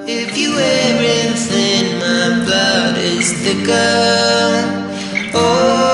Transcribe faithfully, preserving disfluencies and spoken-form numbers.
If you wear anything, my blood is thicker. Oh.